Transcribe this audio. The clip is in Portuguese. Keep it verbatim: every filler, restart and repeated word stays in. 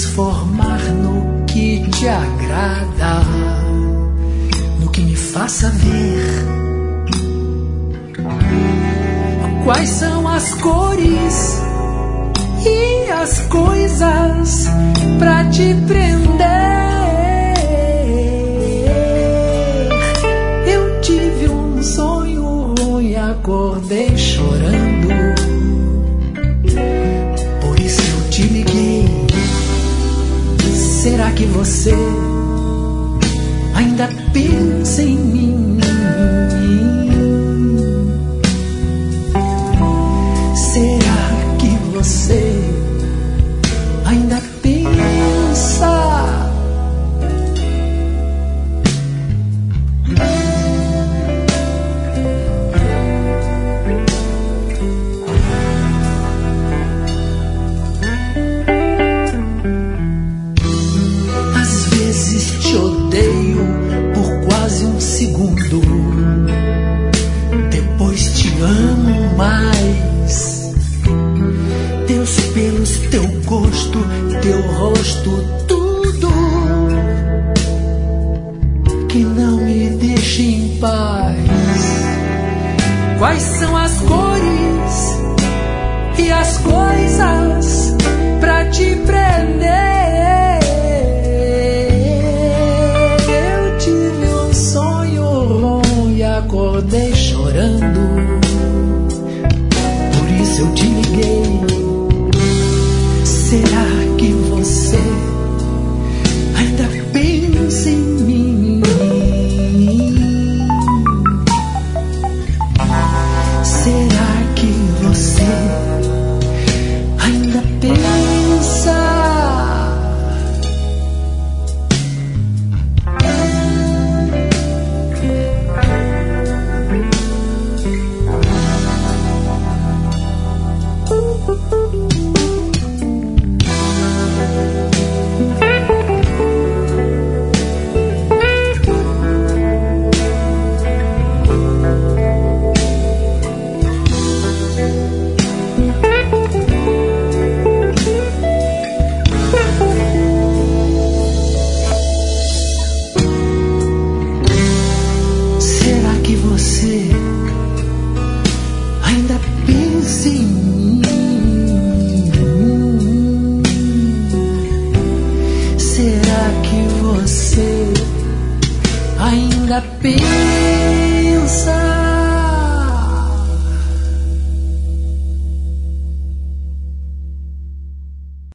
transformar no que te agrada, no que me faça ver quais são as cores e as coisas pra te prender. Eu tive um sonho ruim, acordei chorando, por isso eu te liguei. Será que você ainda pensa em mim? Será que você ainda pensa? Às vezes te odeio por quase um segundo, depois te amo mais. Teus pelos, teu gosto, teu rosto, tudo que não me deixa em paz. Quais são as cores e as coisas pra te prender? Eu tive um sonho ruim e acordei chorando, por isso eu te liguei. Será que você ainda pensa em mim? Será que você ainda pensa? Será que você ainda pensa?